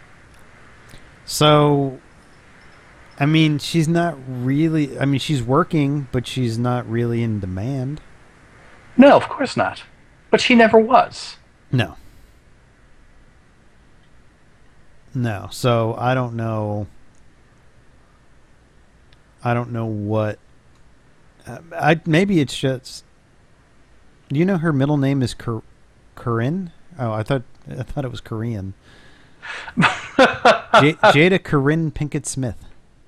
So, she's not really... she's working, but she's not really in demand. No, of course not. But she never was. No. So I don't know... what... maybe it's just... Do you know her middle name is Corinne? Oh, I thought it was Korean. Jada Corinne Pinkett Smith.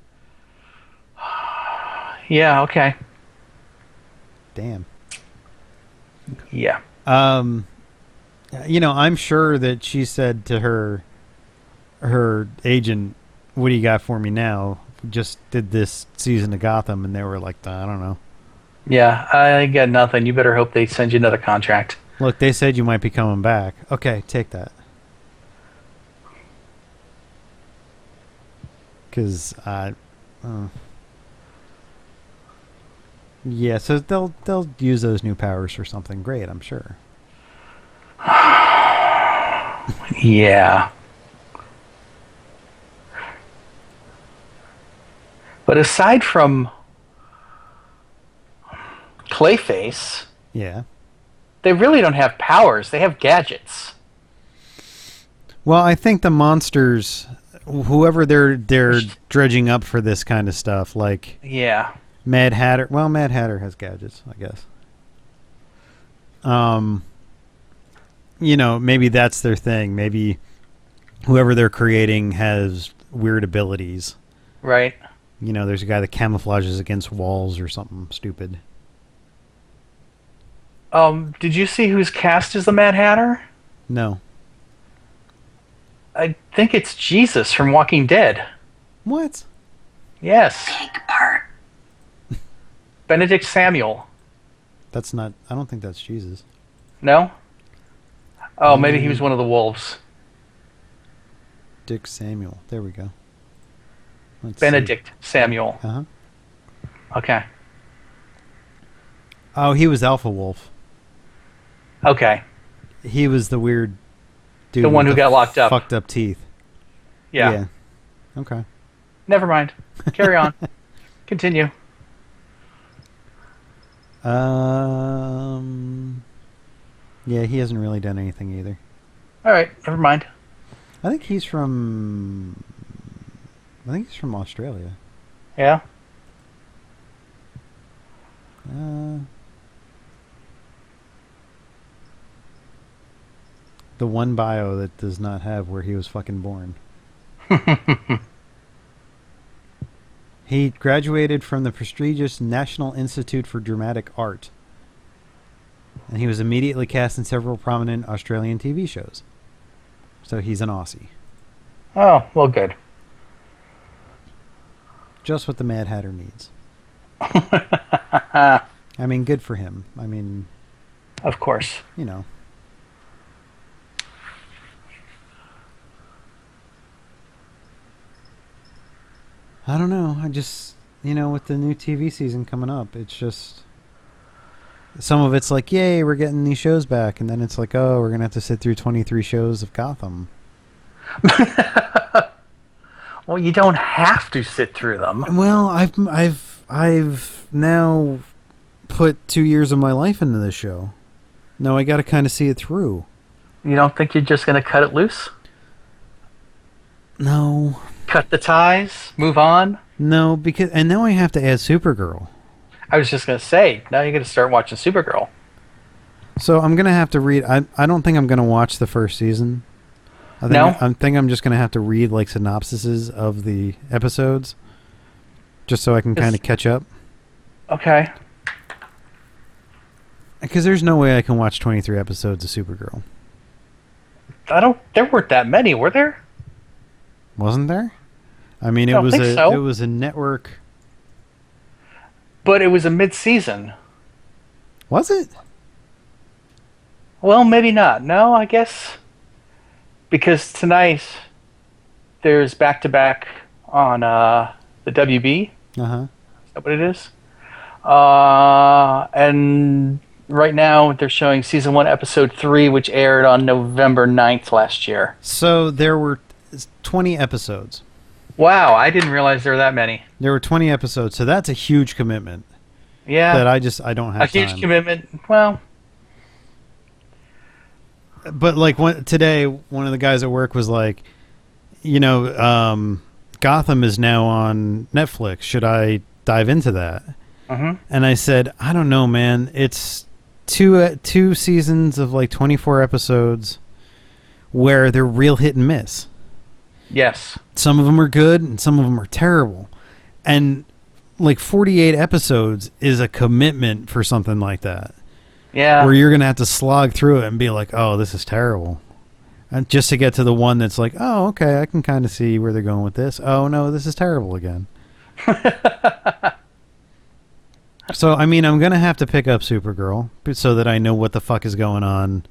Yeah, okay. Damn. Yeah. I'm sure that she said to her agent, "What do you got for me now?" Just did this season of Gotham, and they were like, "I don't know." Yeah, I got nothing. You better hope they send you another contract. Look, they said you might be coming back. Okay, take that. Because yeah, so they'll use those new powers for something great, I'm sure. Yeah. But aside from Clayface, Yeah. they really don't have powers. They have gadgets. Well, I think the monsters, whoever they're dredging up for this kind of stuff, like Yeah. Mad Hatter. Well, Mad Hatter has gadgets, I guess. Maybe that's their thing. Maybe whoever they're creating has weird abilities. Right. There's a guy that camouflages against walls or something stupid. Did you see who's cast as the Mad Hatter? No. I think it's Jesus from Walking Dead. What? Yes. Big part. Benedict Samuel. That's not... I don't think that's Jesus. No? Oh, maybe he was one of the wolves. Dick Samuel. There we go. Let's Benedict Samuel. see. Uh-huh. Okay. Oh, he was Alpha Wolf. Okay. He was the weird dude. The one with who got locked up. Fucked up teeth. Yeah. Okay. Never mind. Carry on. Continue. Yeah, he hasn't really done anything either. All right. Never mind. I think he's from Australia. Yeah. The one bio that does not have where he was fucking born. He graduated from the prestigious National Institute for Dramatic Art. And he was immediately cast in several prominent Australian TV shows. So he's an Aussie. Oh, well, good. Just what the Mad Hatter needs. I mean, good for him. I mean... Of course. I don't know. I just, with the new TV season coming up, it's just... Some of it's like, yay, we're getting these shows back. And then it's like, oh, we're going to have to sit through 23 shows of Gotham. Well, you don't have to sit through them. Well, I've now put 2 years of my life into this show. No, I got to kind of see it through. You don't think you're just going to cut it loose? No. Cut the ties? Move on? No, and now I have to add Supergirl. I was just going to say, now you're going to start watching Supergirl. So I'm going to have to read... I don't think I'm going to watch the first season. I think I'm just going to have to read like synopsises of the episodes just so I can kind of catch up. Okay. Because there's no way I can watch 23 episodes of Supergirl. There weren't that many, were there? Wasn't there? I mean, I don't think so. It was a network. But it was a mid-season. Was it? Well, maybe not. No, I guess... Because tonight, there's back-to-back on the WB. Uh-huh. Is that what it is? And right now, they're showing Season 1, Episode 3, which aired on November 9th last year. So there were 20 episodes. Wow, I didn't realize there were that many. There were 20 episodes, so that's a huge commitment. Yeah. That I don't have time. A huge commitment. Well... But like today, one of the guys at work was like, Gotham is now on Netflix. Should I dive into that? Mm-hmm. And I said, I don't know, man. It's two seasons of like 24 episodes. where they're real hit and miss. Yes. Some of them are good and some of them are terrible. And like 48 episodes is a commitment for something like that. Yeah. Where you're going to have to slog through it and be like, oh, this is terrible. And just to get to the one that's like, oh, okay, I can kind of see where they're going with this. Oh, no, this is terrible again. So, I mean, I'm going to have to pick up Supergirl so that I know what the fuck is going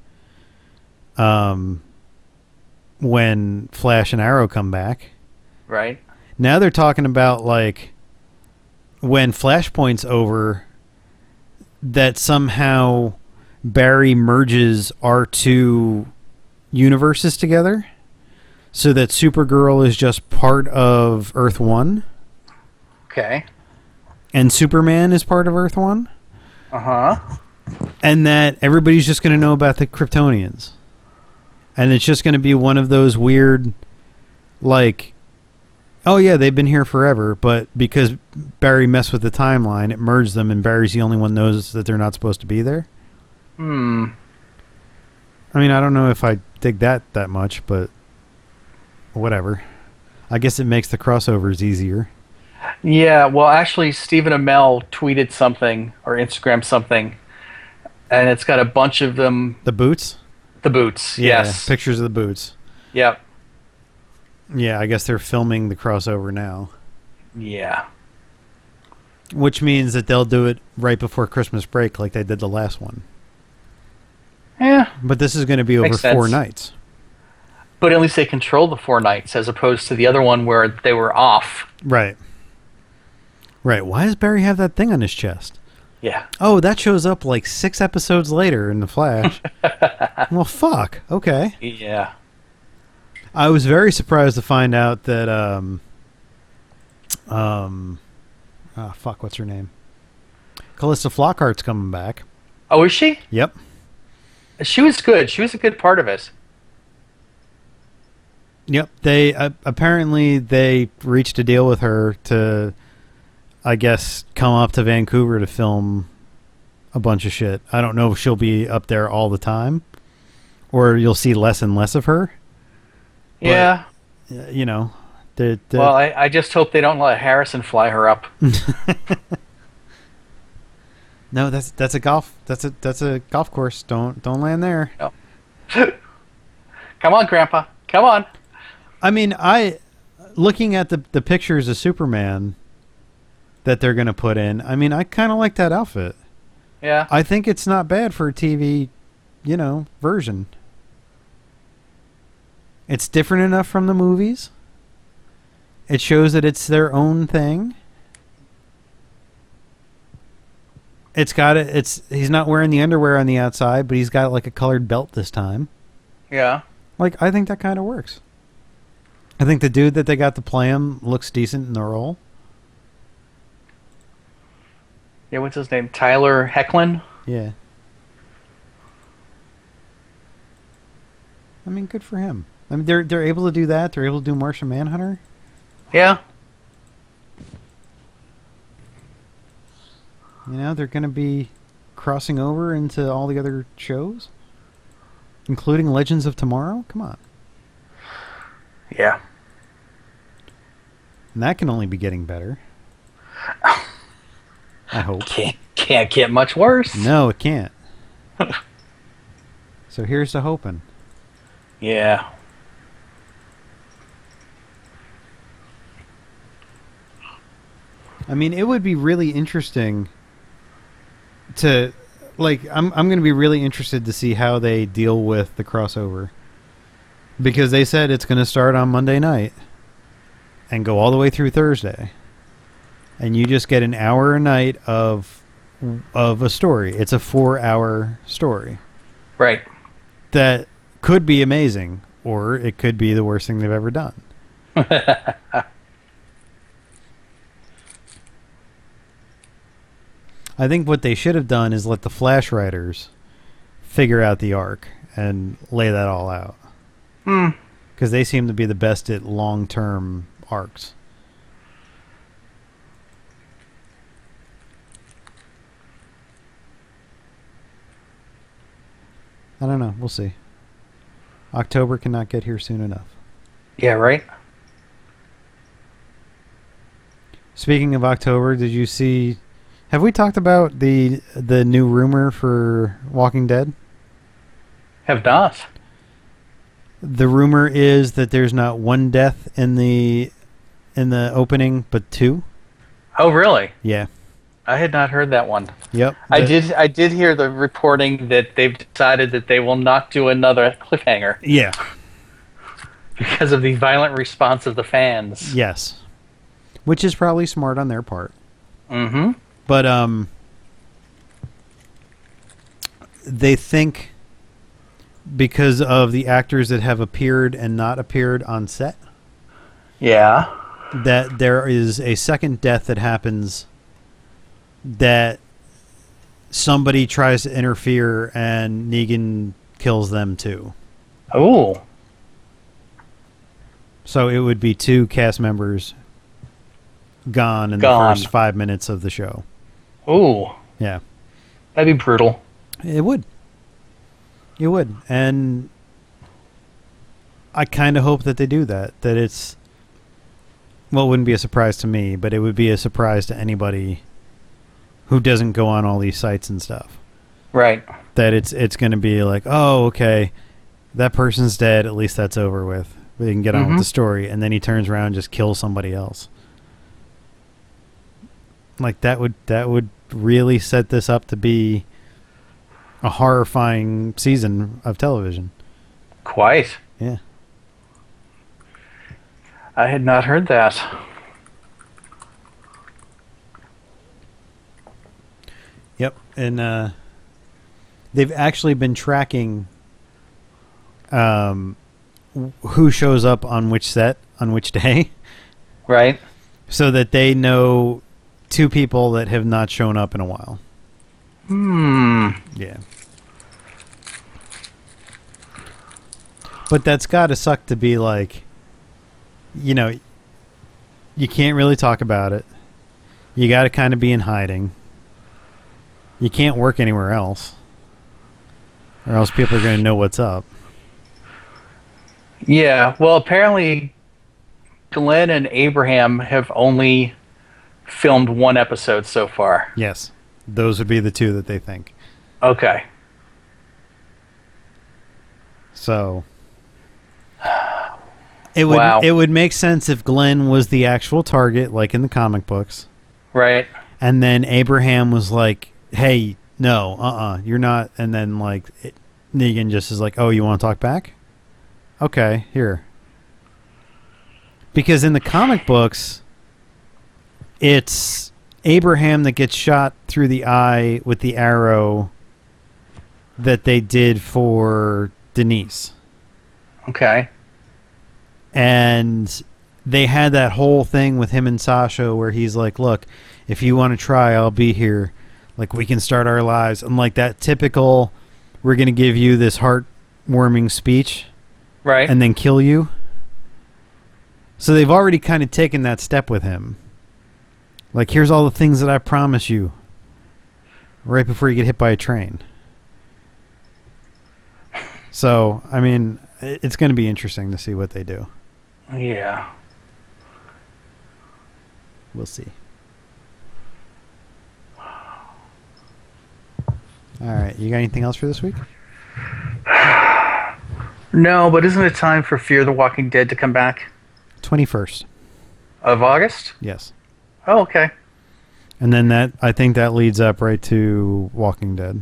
on when Flash and Arrow come back. Right. Now they're talking about, like, when Flashpoint's over, that somehow Barry merges our two universes together so that Supergirl is just part of Earth 1 Okay. and Superman is part of Earth 1, and that everybody's just going to know about the Kryptonians, and it's just going to be one of those weird, like, oh yeah, they've been here forever, but because Barry messed with the timeline, it merged them, and Barry's the only one knows that they're not supposed to be there. I mean, I don't know if I dig that much, but whatever. I guess it makes the crossovers easier. Yeah, well, actually, Stephen Amell tweeted something or Instagrammed something, and it's got a bunch of them. The boots? The boots, Yeah, yes. pictures of the boots. Yep. Yeah, I guess they're filming the crossover now. Yeah. Which means that they'll do it right before Christmas break like they did the last one. Yeah. But this is going to be over Makes 4 sense. nights. But at least they control the 4 nights as opposed to the other one where they were off. Right. Right. Why does Barry have that thing on his chest? Yeah. Oh, that shows up like 6 episodes later in The Flash. Well, fuck. Okay. Yeah. I was very surprised to find out that fuck, what's her name? Callista Flockhart's coming back. Oh, is she? Yep. She was good. She was a good part of it. Yep. They apparently they reached a deal with her to, I guess, come up to Vancouver to film a bunch of shit. I don't know if she'll be up there all the time, or you'll see less and less of her. Yeah. You know, Well, I just hope they don't let Harrison fly her up. No, that's a golf course. Don't land there. No. Come on, Grandpa. Come on. I mean, looking at the pictures of Superman that they're going to put in, I mean, I kind of like that outfit. Yeah. I think it's not bad for a TV, version. It's different enough from the movies. It shows that it's their own thing. He's not wearing the underwear on the outside, but he's got like a colored belt this time. Yeah. Like, I think that kind of works. I think the dude that they got to play him looks decent in the role. Yeah, what's his name? Tyler Hoechlin? Yeah. I mean, good for him. I mean, they're able to do that. They're able to do Martian Manhunter. Yeah. They're going to be crossing over into all the other shows, including Legends of Tomorrow. Come on. Yeah. And that can only be getting better. I hope. Can't get much worse. No, it can't. So here's to hoping. Yeah. I mean, it would be really interesting to, like, I'm going to be really interested to see how they deal with the crossover. Because they said it's going to start on Monday night and go all the way through Thursday. And you just get an hour a night of a story. It's a 4-hour story. Right. That could be amazing, or it could be the worst thing they've ever done. I think what they should have done is let the Flash writers figure out the arc and lay that all out. Because they seem to be the best at long-term arcs. I don't know. We'll see. October cannot get here soon enough. Yeah, right? Speaking of October, did you see... Have we talked about the new rumor for Walking Dead? Have not. The rumor is that there's not one death in the opening, but two. Oh, really? Yeah. I had not heard that one. Yep. I did hear the reporting that they've decided that they will not do another cliffhanger Yeah. because of the violent response of the fans. Yes. Which is probably smart on their part. Mm-hmm. But they think because of the actors that have appeared and not appeared on set, Yeah. that there is a second death that happens that somebody tries to interfere and Negan kills them too. Oh. So it would be two cast members gone in the first 5 minutes of the show. Ooh. Yeah. That'd be brutal. It would. It would. And I kind of hope that they do that. That it's... Well, it wouldn't be a surprise to me, but it would be a surprise to anybody who doesn't go on all these sites and stuff. Right. That it's going to be like, oh, okay, that person's dead. At least that's over with. We can get on with the story. And then he turns around and just kills somebody else. Like, that would really set this up to be a horrifying season of television. Quite. Yeah. I had not heard that. Yep. And they've actually been tracking who shows up on which set on which day. Right. So that they know two people that have not shown up in a while. Yeah. But that's got to suck to be like, you know, you can't really talk about it. You got to kind of be in hiding. You can't work anywhere else. Or else people are going to know what's up. Yeah. Well, apparently Glenn and Abraham have only filmed one episode so far. Yes. Those would be the two that they think. Okay. So it would make sense if Glenn was the actual target, like in the comic books. Right. And then Abraham was like, hey, no, you're not. And then like Negan just is like, oh, you want to talk back? Okay, here. Because in the comic books, it's Abraham that gets shot through the eye with the arrow that they did for Denise. Okay. And they had that whole thing with him and Sasha where he's like, look, if you want to try, I'll be here. Like, we can start our lives. And like that typical, we're going to give you this heartwarming speech. Right. And then kill you. So they've already kind of taken that step with him. Like, here's all the things that I promise you. Right before you get hit by a train. So, I mean, it's going to be interesting to see what they do. Yeah. We'll see. All right. You got anything else for this week? No, but isn't it time for Fear the Walking Dead to come back? 21st. Of August? Yes. Oh, okay. And then I think that leads up right to Walking Dead.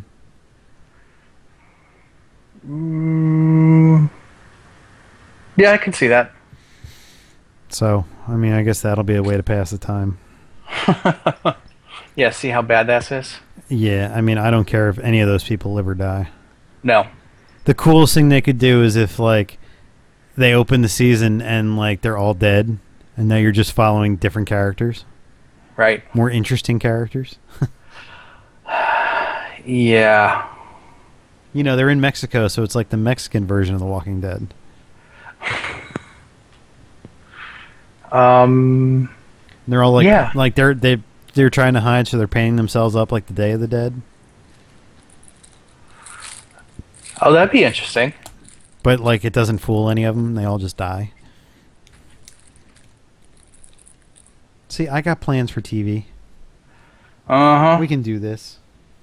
Yeah, I can see that. So, I mean, I guess that'll be a way to pass the time. Yeah, see how badass is? Yeah, I mean, I don't care if any of those people live or die. No. The coolest thing they could do is if, like, they open the season and, like, they're all dead, and now you're just following different characters. Right. More interesting characters. Yeah. You know, they're in Mexico, so it's like the Mexican version of The Walking Dead. They're all like, yeah. Like they're trying to hide, so they're painting themselves up like the Day of the Dead. Oh, that'd be interesting. But, like, it doesn't fool any of them. They all just die. See, I got plans for TV. Uh-huh. We can do this.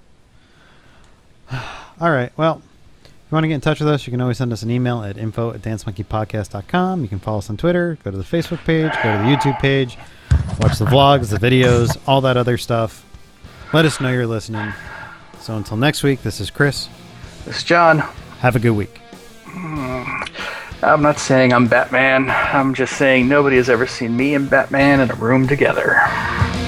All right. Well, if you want to get in touch with us, you can always send us an email at info@dancemonkeypodcast.com. You can follow us on Twitter. Go to the Facebook page. Go to the YouTube page. Watch the vlogs, the videos, all that other stuff. Let us know you're listening. So until next week, this is Chris. This is John. Have a good week. I'm not saying I'm Batman. I'm just saying nobody has ever seen me and Batman in a room together.